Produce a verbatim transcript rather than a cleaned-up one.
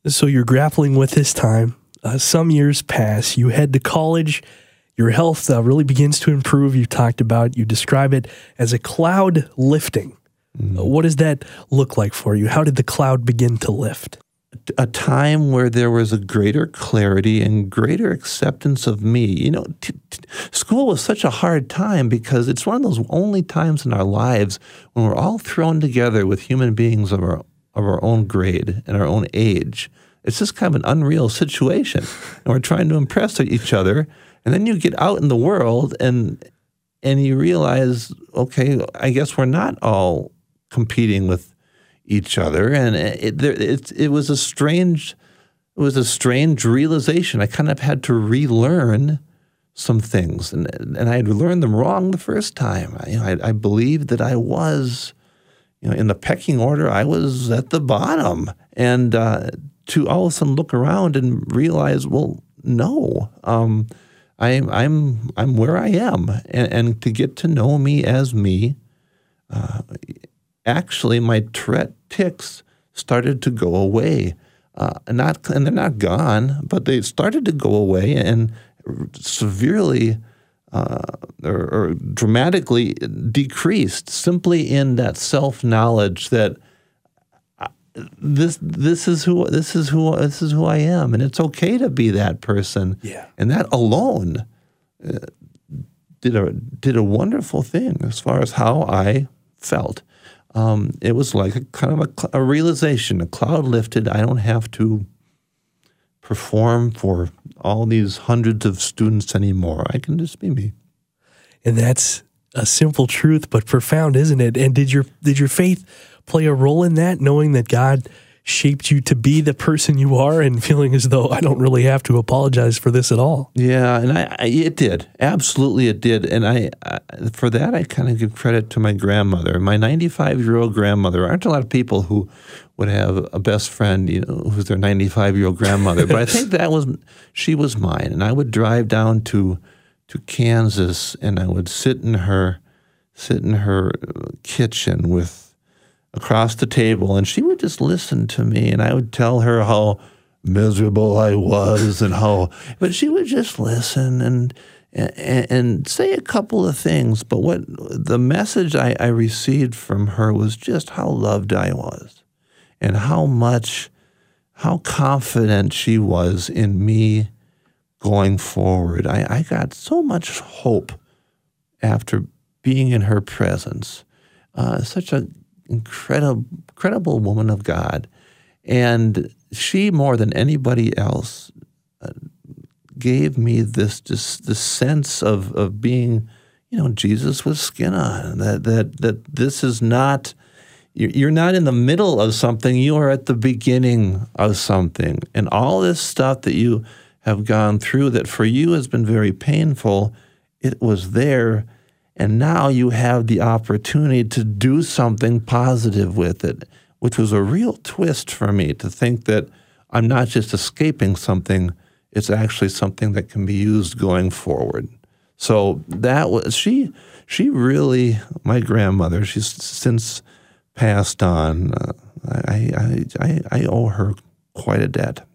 So you're grappling with this time. Uh, some years pass. You head to college. Your health uh, really begins to improve. You talked about, you describe it as a cloud lifting. Mm-hmm. Uh, what does that look like for you? How did the cloud begin to lift? A time where there was a greater clarity and greater acceptance of me. You know, t- t- school was such a hard time because it's one of those only times in our lives when we're all thrown together with human beings of our of our own grade and our own age. It's just kind of an unreal situation, and we're trying to impress each other. And then you get out in the world, and and you realize, okay, I guess we're not all competing with each other, and it, it, it, it was a strange, it was a strange realization. I kind of had to relearn some things, and and I had learned them wrong the first time. I, you know, I, I believed that I was, you know, in the pecking order, I was at the bottom, and uh, to all of a sudden look around and realize, well, no, um, I'm I'm I'm where I am, and, and to get to know me as me. Uh, Actually, my Tourette tics started to go away. Uh, not, and they're not gone, but they started to go away and severely uh, or, or dramatically decreased simply in that self-knowledge that this this is who this is who this is who I am, and it's okay to be that person. Yeah. And that alone uh, did a did a wonderful thing as far as how I felt. Um, it was like a kind of a, a realization, a cloud lifted. I don't have to perform for all these hundreds of students anymore. I can just be me. And that's a simple truth, but profound, isn't it? And did your did your faith play a role in that, knowing that God shaped you to be the person you are and feeling as though I don't really have to apologize for this at all? Yeah, and I, I it did. Absolutely it did. And I, I for that, I kind of give credit to my grandmother. My ninety-five-year-old grandmother. There aren't a lot of people who would have a best friend, you know, who's their ninety-five-year-old grandmother. But I think that was, she was mine. And I would drive down to to Kansas, and I would sit in her, sit in her kitchen with, across the table, and she would just listen to me, and I would tell her how miserable I was and how, but she would just listen and and, and say a couple of things. But what the message I, I received from her was just how loved I was and how much, how confident she was in me going forward. I, I got so much hope after being in her presence. Uh, such a incredible, incredible woman of God. And she, more than anybody else, uh, gave me this just this sense of, of being, you know, Jesus with skin on, that that that this is not, you're not in the middle of something, you are at the beginning of something. And all this stuff that you have gone through that for you has been very painful, it was there. And now you have the opportunity to do something positive with it, which was a real twist for me to think that I'm not just escaping something, it's actually something that can be used going forward. So that was, she she really, my grandmother, she's since passed on. Uh, I, I, I, I owe her quite a debt.